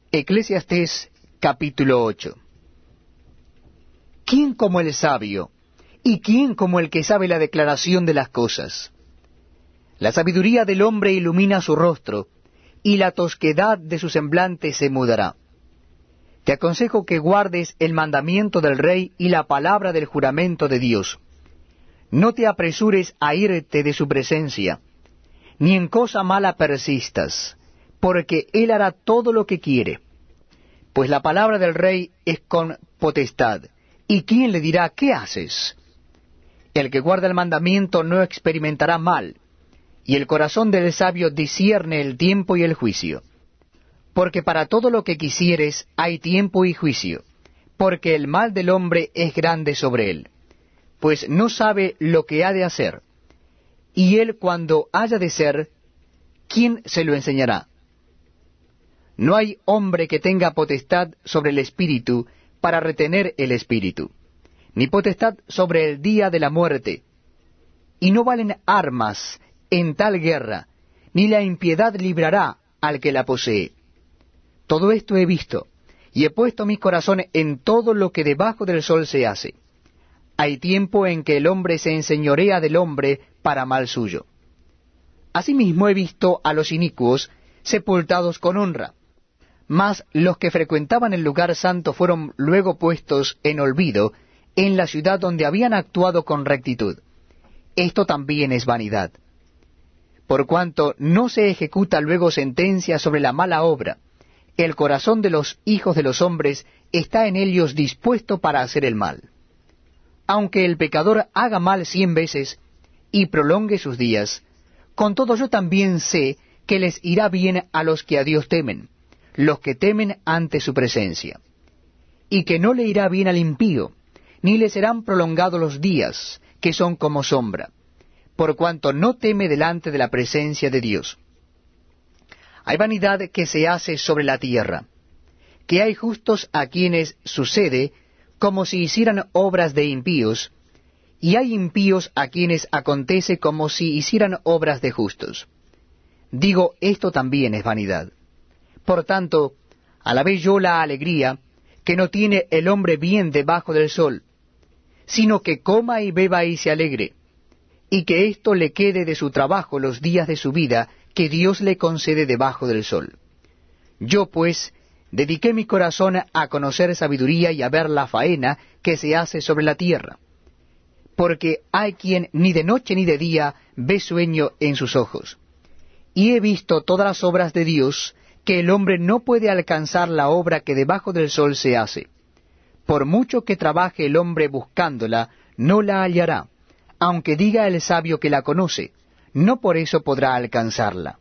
Eclesiastés capítulo 8. ¿Quién como el sabio? ¿Y quién como el que sabe la declaración de las cosas? La sabiduría del hombre ilumina su rostro, y la tosquedad de su semblante se mudará. Te aconsejo que guardes el mandamiento del rey y la palabra del juramento de Dios. No te apresures a irte de su presencia, ni en cosa mala persistas, porque él hará todo lo que quiere. Pues la palabra del rey es con potestad, ¿y quién le dirá qué haces? El que guarda el mandamiento no experimentará mal, y el corazón del sabio discierne el tiempo y el juicio. Porque para todo lo que quisieres hay tiempo y juicio, porque el mal del hombre es grande sobre él, pues no sabe lo que ha de hacer. Y él cuando haya de ser, ¿quién se lo enseñará? No hay hombre que tenga potestad sobre el espíritu para retener el espíritu, ni potestad sobre el día de la muerte. Y no valen armas en tal guerra, ni la impiedad librará al que la posee. Todo esto he visto, y he puesto mi corazón en todo lo que debajo del sol se hace. Hay tiempo en que el hombre se enseñorea del hombre para mal suyo. Asimismo he visto a los inicuos sepultados con honra, mas los que frecuentaban el lugar santo fueron luego puestos en olvido en la ciudad donde habían actuado con rectitud. Esto también es vanidad. Por cuanto no se ejecuta luego sentencia sobre la mala obra, el corazón de los hijos de los hombres está en ellos dispuesto para hacer el mal. Aunque el pecador haga mal 100 veces y prolongue sus días, con todo yo también sé que les irá bien a los que a Dios temen, los que temen ante su presencia, y que no le irá bien al impío, ni le serán prolongados los días, que son como sombra, por cuanto no teme delante de la presencia de Dios. Hay vanidad que se hace sobre la tierra, que hay justos a quienes sucede como si hicieran obras de impíos, y hay impíos a quienes acontece como si hicieran obras de justos. Digo, esto también es vanidad. Por tanto, alabé yo la alegría que no tiene el hombre bien debajo del sol, sino que coma y beba y se alegre, y que esto le quede de su trabajo los días de su vida que Dios le concede debajo del sol. Yo, pues, dediqué mi corazón a conocer sabiduría y a ver la faena que se hace sobre la tierra, porque hay quien ni de noche ni de día ve sueño en sus ojos. Y he visto todas las obras de Dios, que el hombre no puede alcanzar la obra que debajo del sol se hace. Por mucho que trabaje el hombre buscándola, no la hallará, aunque diga el sabio que la conoce, no por eso podrá alcanzarla.